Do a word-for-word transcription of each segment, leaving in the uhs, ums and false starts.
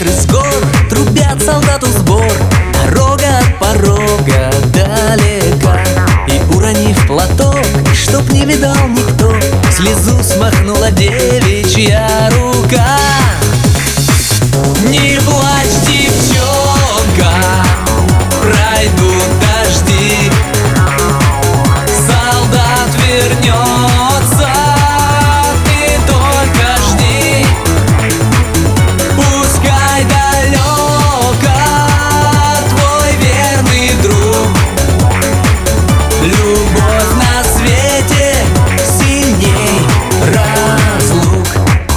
Оркестры с гор трубят солдату сбор. Дорога от порога далека, и уронив платок, чтоб не видал никто, слезу смахнула девичья рука. Не плачь, девчонка, пройдут дожди, солдат вернется, ты только жди. Пускай далеко твой верный друг, любовь на свете сильней разлук.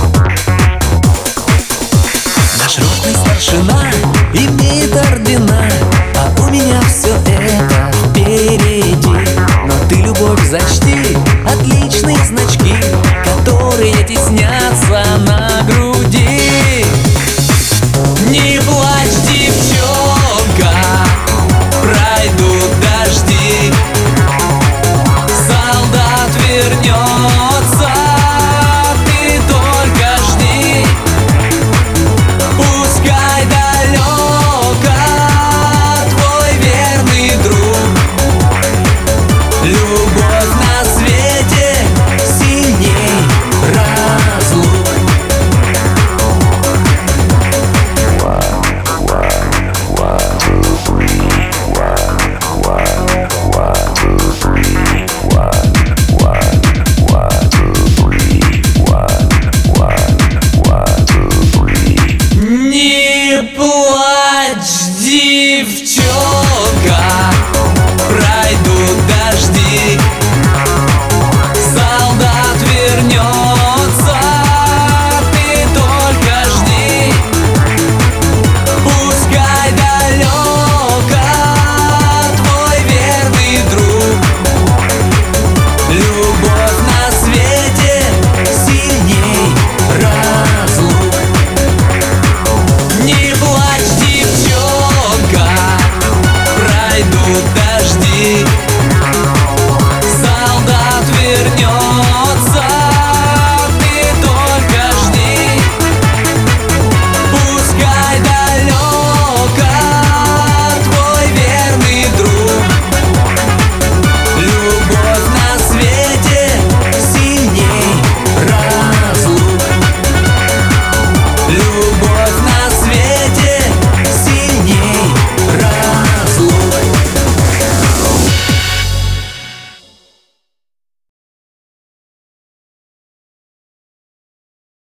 Наш ротный старшина имеет ордена, а у меня все это впереди. Но ты любовь зачти.